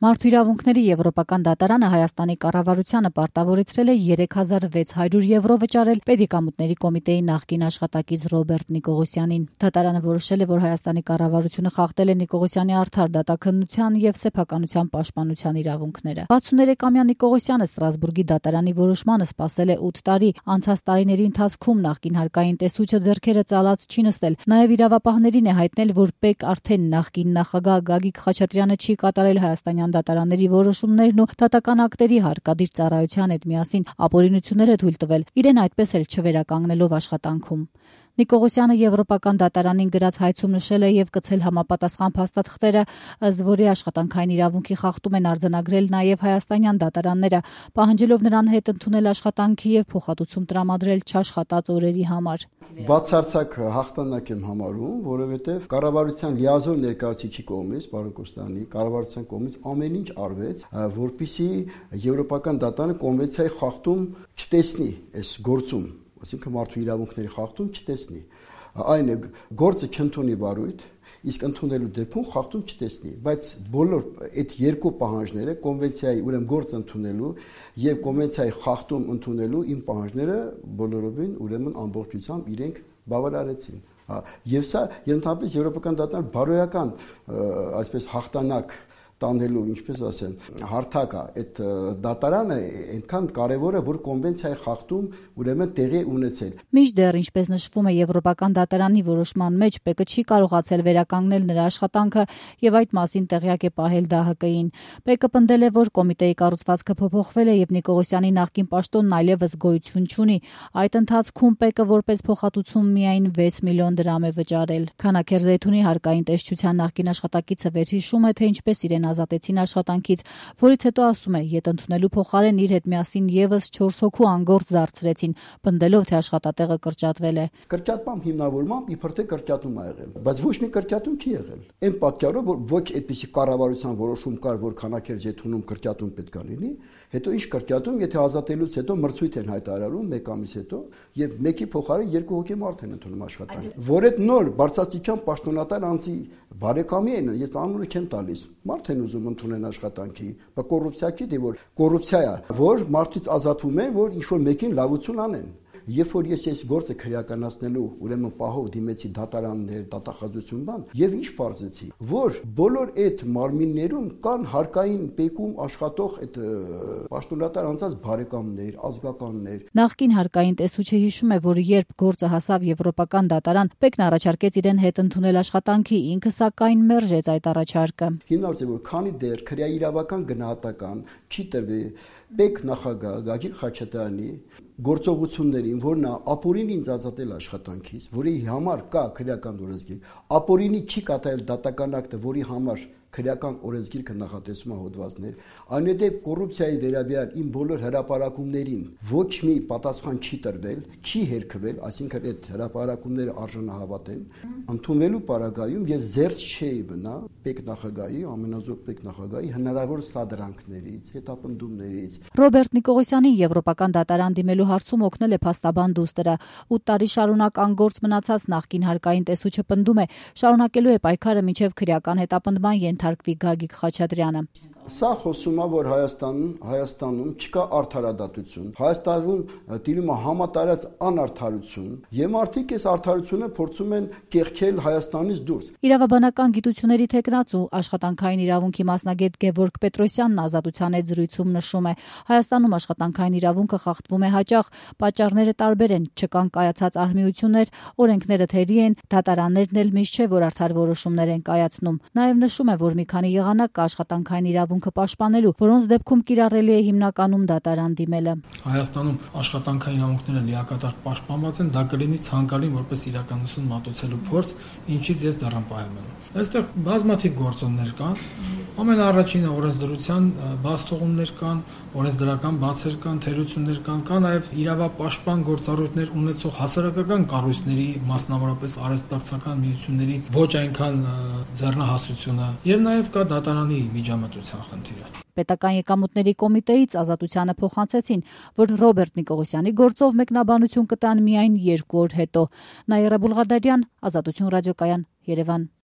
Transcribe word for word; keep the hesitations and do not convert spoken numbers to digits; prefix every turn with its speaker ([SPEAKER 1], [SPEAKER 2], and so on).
[SPEAKER 1] Մարդու իրավունքների Եվրոպական դատարանը Հայաստանի կառավարությանը պարտավորեցրել է երեք հազար վեց հարյուր եվրո վճարել Պետիկամուտների կոմիտեի նախկին աշխատակից Ռոբերտ Նիկողոսյանին։ Դատարանը որոշել է, որ Հայաստանի կառավարությունը խախտել է Նիկողոսյանի արդար դատաքննության եւ սեփականության պաշտպանության իրավունքները։ վաթսուններեքամյա Նիկողոսյանը Ստրասբուրգի դատարանի որոշմանը սպասել է ութ տարի, անցած տարիների ընթացքում նախկին հարկային տեսուչը ձեռքերը ծալած չի նստել։ Նաեւ իրավապահներին է հայտնել, որ ՊԵԿ արդեն նախկին նախագահ Գագիկ Խաչատրյանը չի կատարել հայաստանյան դատարանների որոշումներն ու դատական ակտերի հարկադիր ծառայության հետ միասին ապօրինություններ է թույլ տվել, իրեն այդպես էլ չվերականգնելով աշխատանքում։ Նիկողոսյանը Եվրոպական դատարանին գրած հայցում նշել է եւ կցել համապատասխան փաստաթղթերը, ըստ որի աշխատանքային իրավունքի խախտում են արձանագրել նաեւ հայաստանյան դատարանները, պահանջելով նրան հետ ընդունել աշխատանքի եւ փոխհատուցում տրամադրել չաշխատած օրերի համար։
[SPEAKER 2] Բացարձակ հաղթանակ եմ համարում, որովհետեւ կառավարության լիազոր ներկայացուցիչի կողմից, պարոն Կոստյանի, կառավարության կողմից ամեն ինչ արվեց, որպեսզի Եվրոպական դատարանը կոնվենցիայի խախտում չտեսնի այս գործում, այսինքն մարդու իրավունքների խախտում չտեսնի։ Այն է գործը չընդունի վարույթ, իսկ ընդունելու դեպքում խախտում չտեսնի, բայց բոլոր այդ երկու պահանջները կոնվենցիայի, ուրեմն գործ ընդունելու եւ կոնվենցիայի խախտում ընդունելու իմ պահանջները բոլորովին ուրեմն ամբողջությամբ իրենք բավարարեցին։ Եվ սա ընդհանրապես Եվրոպական դատարան բարոյական, այսպես հաղթանակ տանելու, ինչպես ասեմ, հարթակ է, այդ դատարանը այնքան կարևոր է, որ կոնվենցիայի խախտում ուրեմն տեղի ունեցել։
[SPEAKER 1] Մինչդեռ, ինչպես նշվում է Եվրոպական դատարանի որոշման մեջ, ՊԵԿ-ը չի կարողացել վերականգնել նրա աշխատանքը եւ այդ մասին տեղյակ է պահել դա Հ Կ-ին։ ՊԵԿ-ը պնդել է, որ կոմիտեի կառուցվածքը փոփոխվել է եւ Նիկողոսյանի նախկին պաշտոնն այլևս գոյություն չունի։ Այդ ընթացքում ՊԵԿ-ը որպես փոխհատուցում միայն վեց միլիոն դրամ է վճարել։ Քանաքեր Զեյթունի հարկային տեսչության նախկին աշխատակիցը վերհիշում է, թե ինչպես իրեն ազատեցին աշխատանքից, որից հետո ասում է, ետ ընդունելու փոխարեն իր հետ միասին եւս չորս հոգու անգործ դարձրեցին, պնդելով, թե աշխատատեղը կրճատվել է։
[SPEAKER 2] Կրճատման հիմնավորմամբ իբր թե կրճատում ա եղել, բայց ոչ մի կրճատում չի եղել։ Այն պատճառով, որ ոչ այդպիսի կառավարության որոշում կար, որ քանաքեր Զեյթունում կրճատում պետք է լինի, հետո ինչ կրճատում, եթե ազատելուց հետո մրցույթ են հայտարարում մեկ ամիս հետո եւ մեկի փոխարեն երկու հոգի մարդ են ընդունում աշխատանք։ Որ այդ նոր բարձրաստիճան պաշտոնատար անձի բարեկամի են, ես անունը չեմ տալիս, մարդ են ուզում ընդունեն աշխատանքի, բայց կոռուպցիա չի, դե որ կոռուպցիա է, որ մարդից ազատվում են, որ ինչ-որ մեկին լավություն անեն։ Երբ որ ես այս գործը քրեականացնելու, ուրեմն պահով դիմեցի դատարաններ, դատախազություն բան, եւ ինչ բարձեցի, որ բոլոր այդ մարմիններում կան հարկային ՊԵԿ-ում աշխատող այդ պաշտոնատար անձած բարեկամներ, ազգականներ։
[SPEAKER 1] Նախկին հարկային տեսուչը հիշում է, որ երբ գործը հասավ Եվրոպական դատարան, ՊԵԿ-ն առաջարկեց իրեն հետ ընդունել աշխատանքի, ինքը սակայն մերժեց այդ առաջարկը։
[SPEAKER 2] Հիմնավորված է, որ քանի դեռ քրեաիրավական գնահատական չի տրվի ՊԵԿ նախագահ Գագիկ Խաչատրյանի գործողություններին, որ նա ապօրինի ինձ ազատել աշխատանքից, որի համար կա քրեական օրենսգիր, ապօրինի չի կատարել դատական ակտը, որի համար քրեական օրենսգիրքը նախատեսում է հոդվածներ, այնուհետև կոռուպցիայի վերաբերյալ իմ բոլոր հրապարակումներին ոչ մի պատասխան չի տրվել, չի հերքվել, այսինքն այդ հրապարակումները արժանահավատ են, ընդունվելու պարագայում ես զերծ չէի մնա ՊԵԿ նախագահի, ամենազոր ՊԵԿ նախագահի հնարավոր սադրանքներից, հետապնդումներից։
[SPEAKER 1] Ռոբերտ Նիկողոսյանի Եվրոպական դատարան դիմելու հարցում օգնել է փաստաբան դուստրը։ ութ տարի շարունակ անգործ մնացած նախկին հարկային տեսուչը պնդում է, շարունակելու է պայքարը մինչև քրեական հետապնդման ենթարկվի Գագիկ Խաչատրյանը։
[SPEAKER 2] Սա խոսում է, որ Հայաստանում, Հայաստանում չկա արդարադատություն, Հայաստանում տիրում է համատարած անարդարություն, եւ մարդիկ այս արդարությունը փորձում են կեղքել Հայաստանից դուրս։
[SPEAKER 1] Իրավաբանական գիտությունների թեկնածու աշխատանքային իրավունքի մասնագետ Գևորգ Պետրոսյանն Ազատության հետ զրույցում նշում է, Հայաստանում աշխատանքային իրավունքը խախտվում է հաճախ, պատճառները տարբեր են, չկան կայացած արհմիություններ, օրենքները թերի են, դատարաններն էլ միշտ չէ, որ արդար որոշումներ են կայացնում։ Նաեւ նշում է, որ մի քանի եղանակ կա աշխատանքային իրավունքը պաշտպանելու, որոնց դեպքում կիրառելի է հիմնականում դատարան դիմելը։
[SPEAKER 3] Հայաստանում աշխատանքային իրավունքները լիակատար պաշտպանված են, դա կլինի ցանկալին որպես իրականություն մատուցելու փորձ, ինչից ես դեռ եմ։ Այստեղ բազմաթիվ գործոններ կան, ամենաառաջինը օրենսդրության բացթողումներ կան, օրենսդրական բացեր կան, թերություններ կան, կա նաև իրավապաշտպան գործառույթներ ունեցող հասարակական կառույցների, մասնավորապես արհեստակցական միությունների ոչ այնքան ձեռնահասությունը, եւ նաև կա դատարանի միջամտության խնդիրը։
[SPEAKER 1] Պետական եկամուտների կոմիտեից Ազատությանը փոխանցեցին, որ Ռոբերտ Նիկողոսյանի գործով մեկնաբանություն կտան միայն երկու օր հետո։ Նաիրա Բուլղադարյան, Ազատություն ռադիոկայան, Երևան։